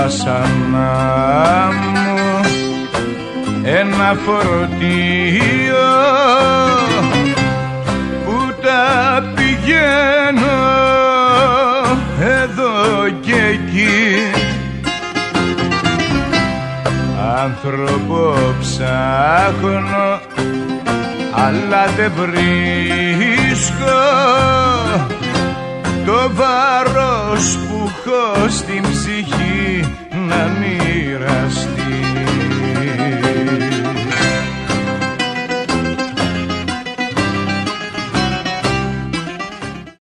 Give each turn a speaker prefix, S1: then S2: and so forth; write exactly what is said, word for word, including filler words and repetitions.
S1: βάσανα μου ένα φορτίο που τα πηγαίνω εδώ και εκεί. Άνθρωπο ψάχνω αλλά δεν βρίσκω, το βάρος που έχω στη